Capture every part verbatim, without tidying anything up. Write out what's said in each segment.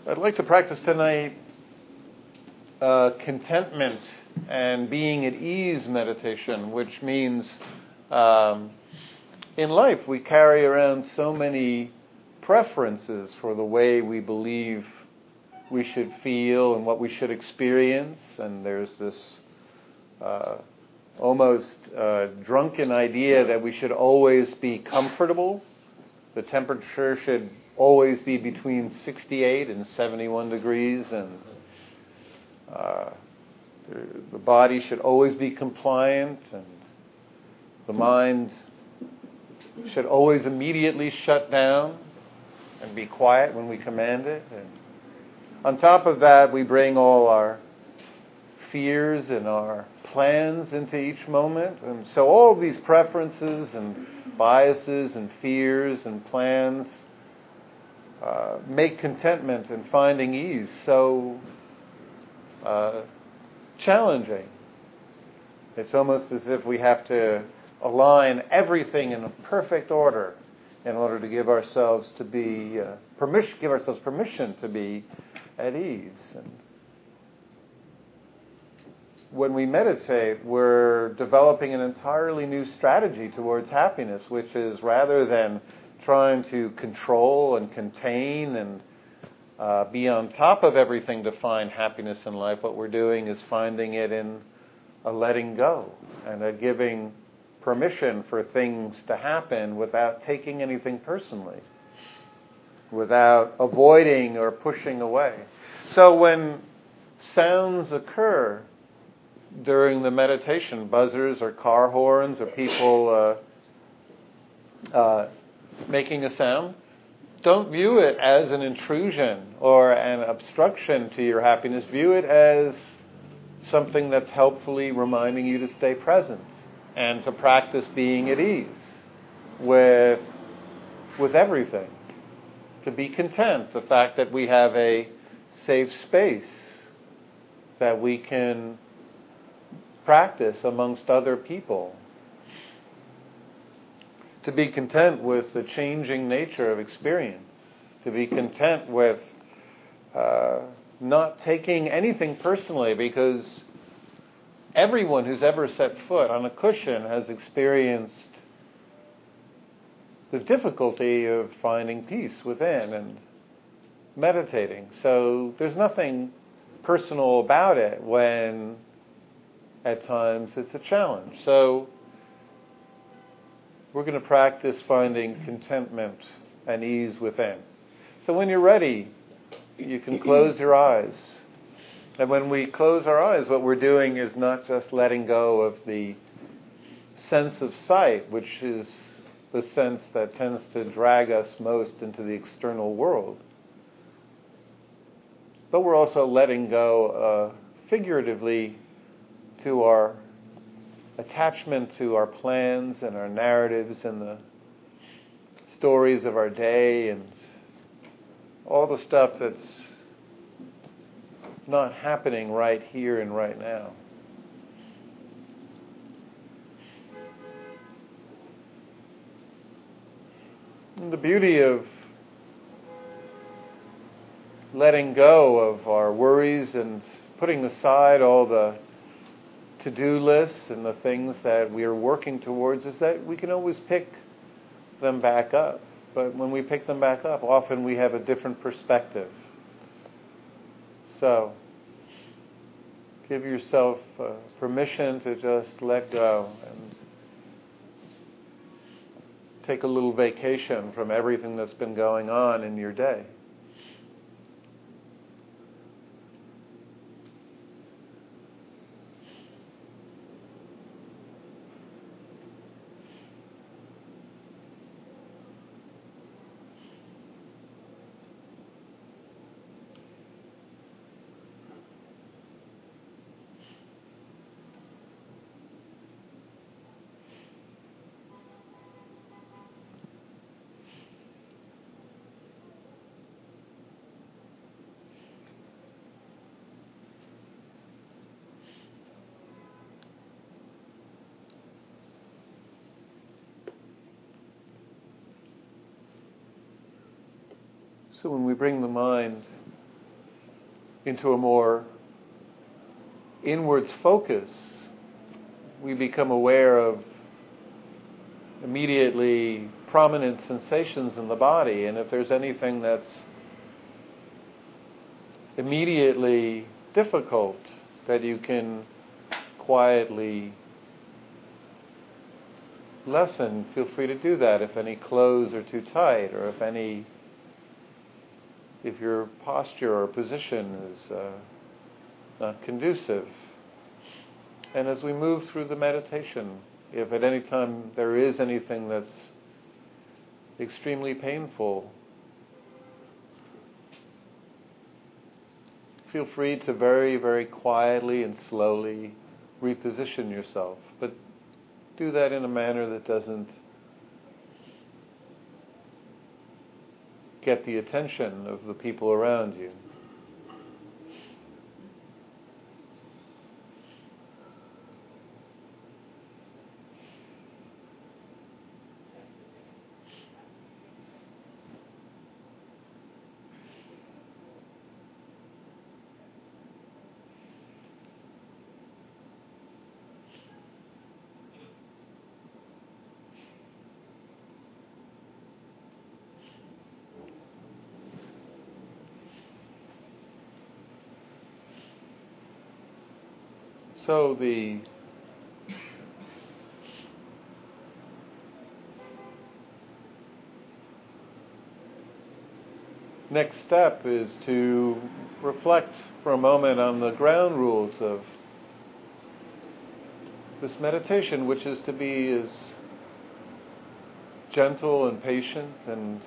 I'd like to practice tonight uh, contentment and being at ease meditation, which means um, in life we carry around so many preferences for the way we believe we should feel and what we should experience, and there's this uh, almost uh, drunken idea that we should always be comfortable. The temperature should always be between sixty-eight and seventy-one degrees, and uh, the, the body should always be compliant, and the mind should always immediately shut down and be quiet when we command it. And on top of that, we bring all our fears and our plans into each moment. And so all of these preferences and biases and fears and plans uh, make contentment and finding ease so uh, challenging. It's almost as if we have to align everything in a perfect order in order to give ourselves to be uh, permission, give ourselves permission to be at ease. And when we meditate, we're developing an entirely new strategy towards happiness, which is rather than trying to control and contain and uh, be on top of everything to find happiness in life, what we're doing is finding it in a letting go and a giving permission for things to happen without taking anything personally, without avoiding or pushing away. So when sounds occur during the meditation, buzzers or car horns or people uh, uh, making a sound, don't view it as an intrusion or an obstruction to your happiness. View it as something that's helpfully reminding you to stay present and to practice being at ease with, with everything. To be content, the fact that we have a safe space that we can practice amongst other people. To be content with the changing nature of experience. To be content with uh, not taking anything personally, because everyone who's ever set foot on a cushion has experienced the difficulty of finding peace within and meditating. So there's nothing personal about it when at times it's a challenge. So we're going to practice finding contentment and ease within. So when you're ready, you can close your eyes. And when we close our eyes, what we're doing is not just letting go of the sense of sight, which is the sense that tends to drag us most into the external world, but we're also letting go uh, figuratively to our attachment to our plans and our narratives and the stories of our day and all the stuff that's not happening right here and right now. And the beauty of letting go of our worries and putting aside all the to-do lists and the things that we are working towards is that we can always pick them back up. But when we pick them back up, often we have a different perspective. So, give yourself uh, permission to just let go and take a little vacation from everything that's been going on in your day. So when we bring the mind into a more inwards focus, we become aware of immediately prominent sensations in the body. And if there's anything that's immediately difficult, that you can quietly lessen, feel free to do that. If any clothes are too tight, or if any, if your posture or position is uh, not conducive. And as we move through the meditation, if at any time there is anything that's extremely painful, feel free to very, very quietly and slowly reposition yourself. But do that in a manner that doesn't get the attention of the people around you. So the next step is to reflect for a moment on the ground rules of this meditation, which is to be as gentle and patient and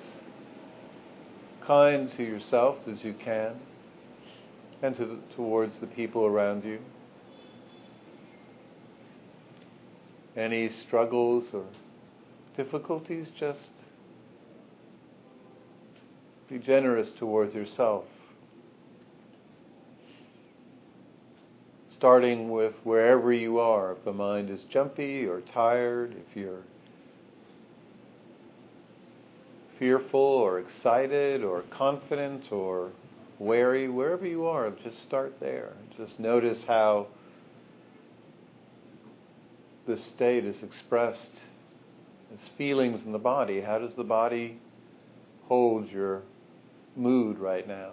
kind to yourself as you can, and to the, towards the people around you. Any struggles or difficulties, just be generous towards yourself. Starting with wherever you are. If the mind is jumpy or tired, if you're fearful or excited or confident or wary, wherever you are, just start there. Just notice how this state is expressed as feelings in the body. How does the body hold your mood right now?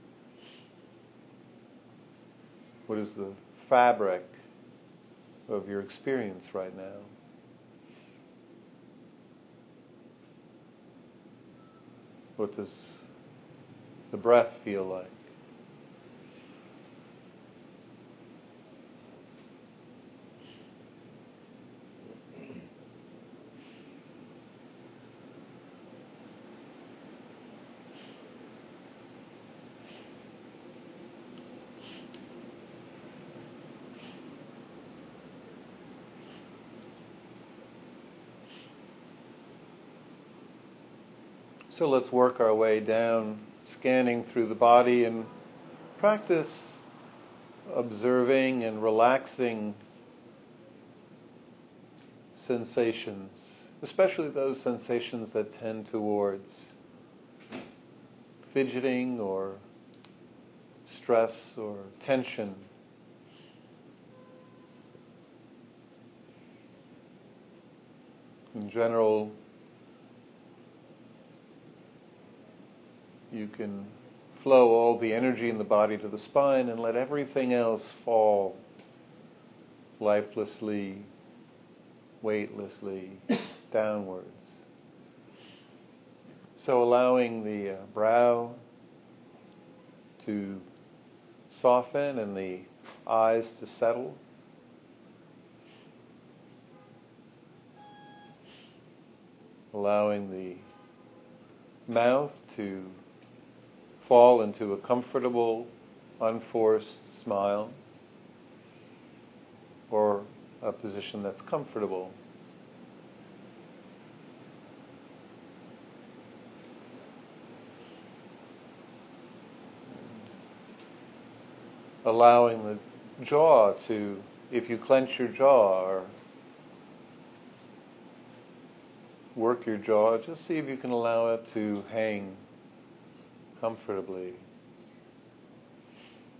What is the fabric of your experience right now? What does the breath feel like? So let's work our way down, scanning through the body, and practice observing and relaxing sensations, especially those sensations that tend towards fidgeting or stress or tension. In general, you can flow all the energy in the body to the spine and let everything else fall lifelessly, weightlessly downwards. So allowing the uh, brow to soften and the eyes to settle. Allowing the mouth to fall into a comfortable, unforced smile, or a position that's comfortable. Allowing the jaw to, if you clench your jaw or work your jaw, just see if you can allow it to hang comfortably.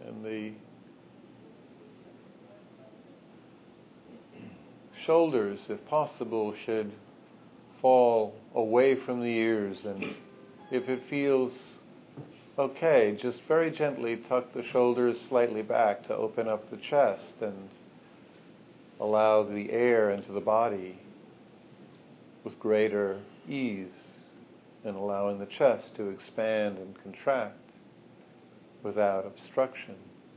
And the shoulders, if possible, should fall away from the ears, and if it feels okay, just very gently tuck the shoulders slightly back to open up the chest and allow the air into the body with greater ease, and allowing the chest to expand and contract without obstruction.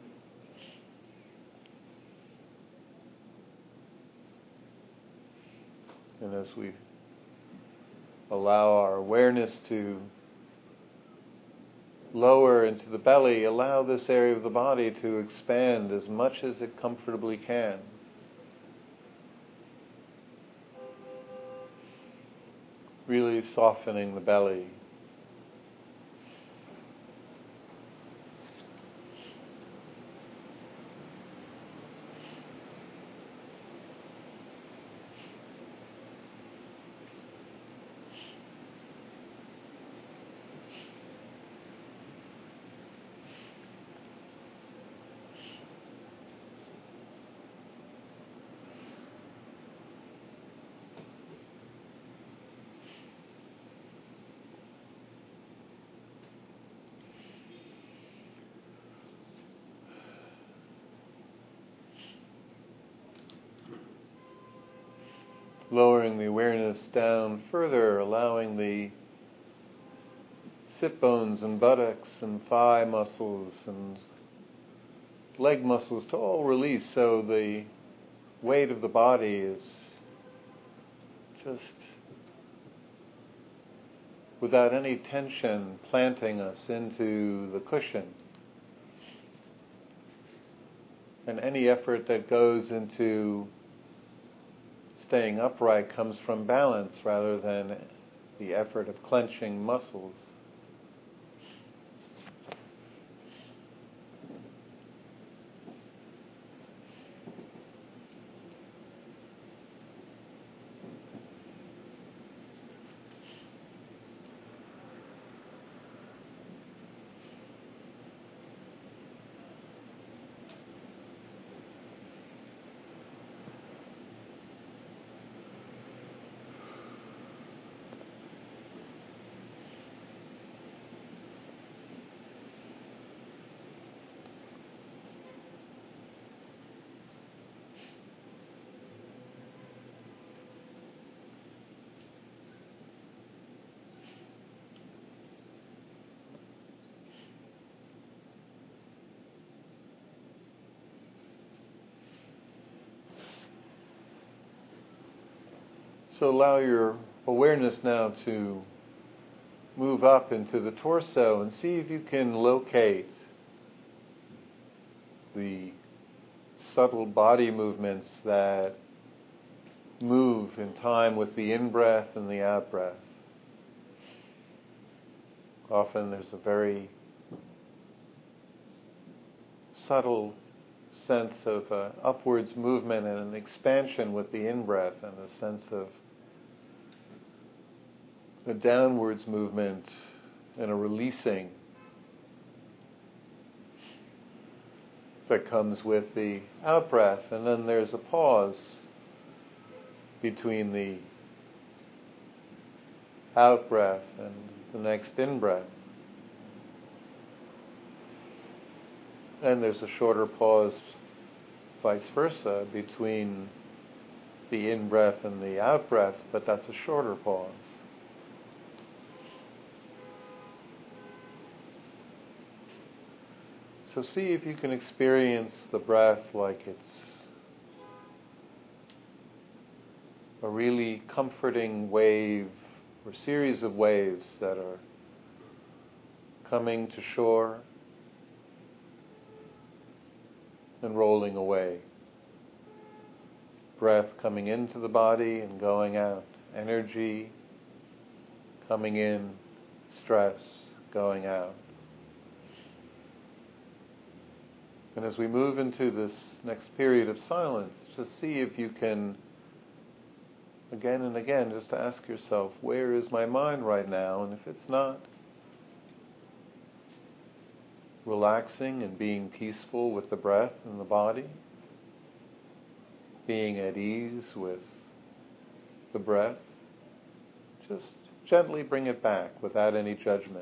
And as we allow our awareness to lower into the belly, allow this area of the body to expand as much as it comfortably can. Really softening the belly. Lowering the awareness down further, allowing the sit bones and buttocks and thigh muscles and leg muscles to all release, so the weight of the body is just without any tension planting us into the cushion. And any effort that goes into staying upright comes from balance rather than the effort of clenching muscles. So allow your awareness now to move up into the torso and see if you can locate the subtle body movements that move in time with the in-breath and the out-breath. Often there's a very subtle sense of uh, upwards movement and an expansion with the in-breath, and a sense of a downwards movement and a releasing that comes with the out-breath. And then there's a pause between the out-breath and the next in-breath. And there's a shorter pause vice versa between the in-breath and the out-breath, but that's a shorter pause. So see if you can experience the breath like it's a really comforting wave or series of waves that are coming to shore and rolling away. Breath coming into the body and going out. Energy coming in, stress going out. And as we move into this next period of silence, just see if you can, again and again, just ask yourself, where is my mind right now? And if it's not relaxing and being peaceful with the breath and the body, being at ease with the breath. Just gently bring it back without any judgment.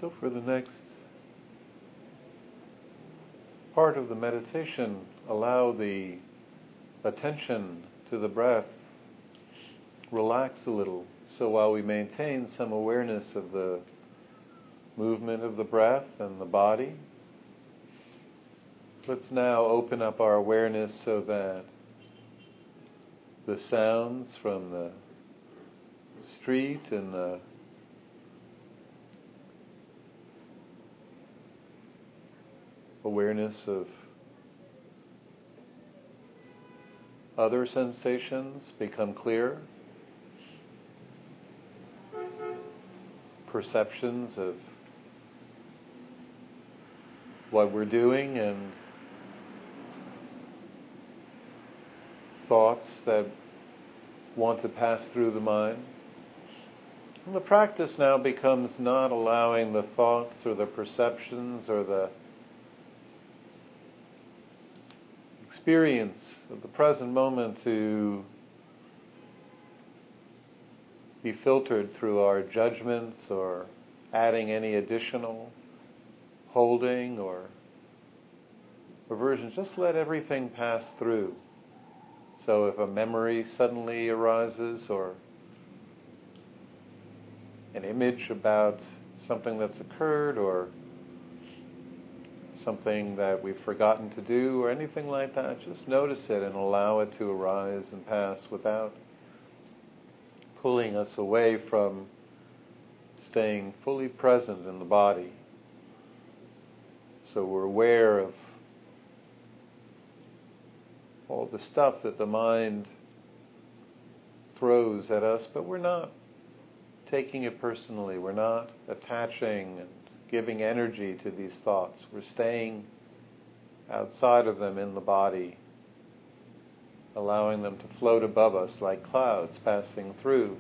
So for the next part of the meditation, allow the attention to the breath relax a little. So while we maintain some awareness of the movement of the breath and the body, let's now open up our awareness so that the sounds from the street and the awareness of other sensations become clear. Perceptions of what we're doing and thoughts that want to pass through the mind. And the practice now becomes not allowing the thoughts or the perceptions or the experience of the present moment to be filtered through our judgments or adding any additional holding or aversion. Just let everything pass through. So if a memory suddenly arises or an image about something that's occurred or something that we've forgotten to do or anything like that, just notice it and allow it to arise and pass without pulling us away from staying fully present in the body. So we're aware of all the stuff that the mind throws at us, but we're not taking it personally. We're not attaching and giving energy to these thoughts. We're staying outside of them in the body, allowing them to float above us like clouds passing through.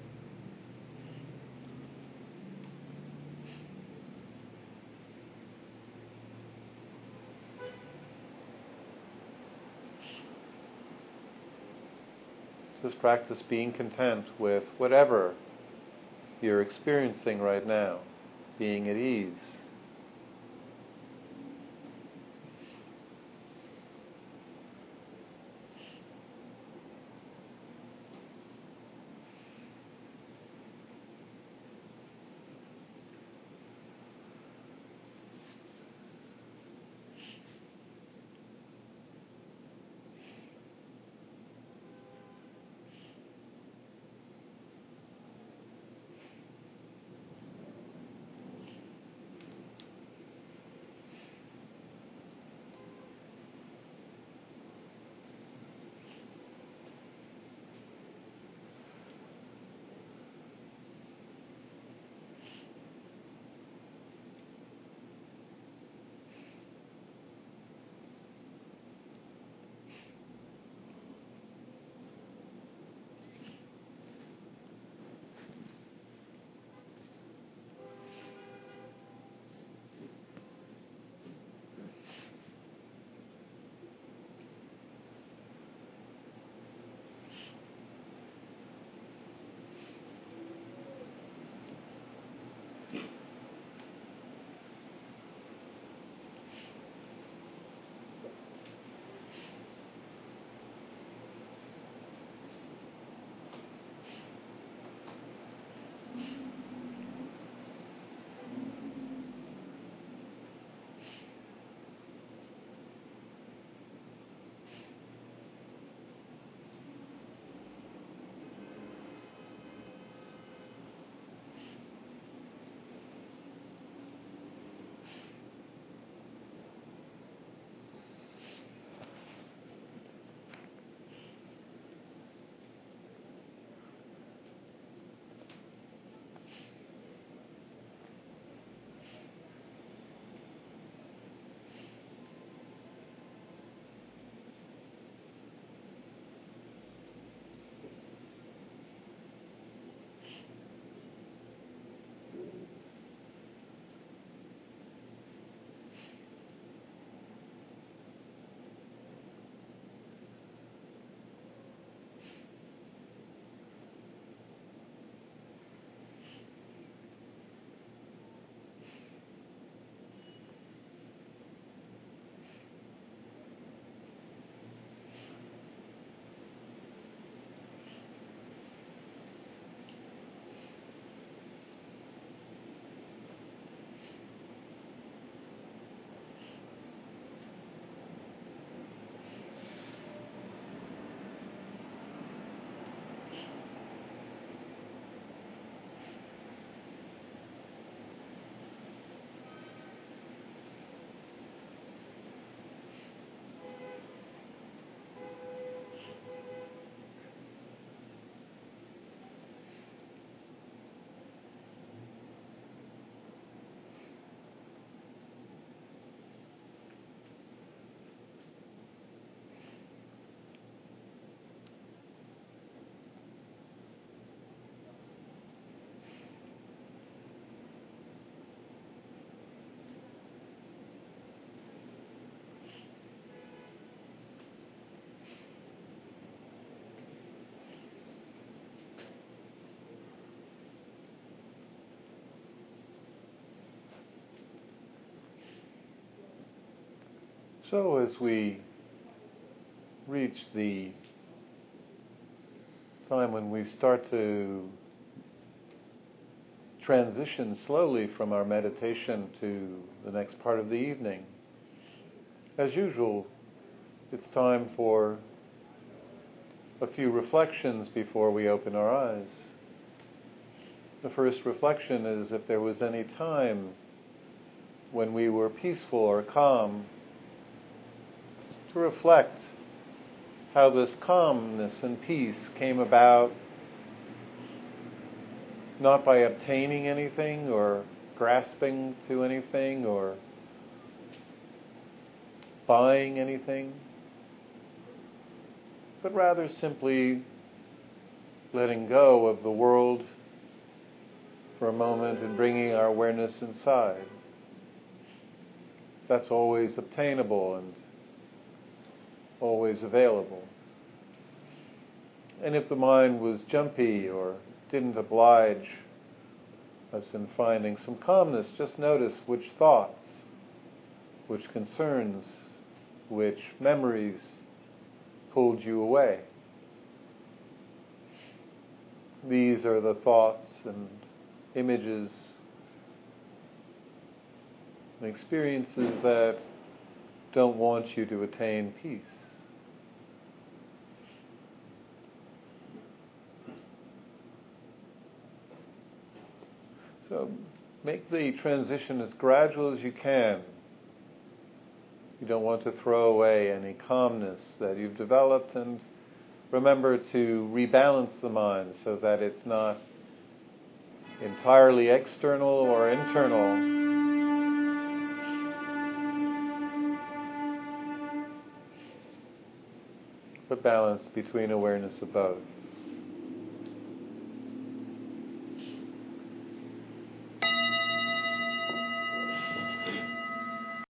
Just practice being content with whatever you're experiencing right now, being at ease. So as we reach the time when we start to transition slowly from our meditation to the next part of the evening, as usual, it's time for a few reflections before we open our eyes. The first reflection is if there was any time when we were peaceful or calm, to reflect how this calmness and peace came about, not by obtaining anything or grasping to anything or buying anything, but rather simply letting go of the world for a moment and bringing our awareness inside. That's always obtainable and always available. And if the mind was jumpy or didn't oblige us in finding some calmness, just notice which thoughts, which concerns, which memories pulled you away. These are the thoughts and images and experiences that don't want you to attain peace. So make the transition as gradual as you can. You don't want to throw away any calmness that you've developed, and remember to rebalance the mind so that it's not entirely external or internal, but balanced between awareness of both.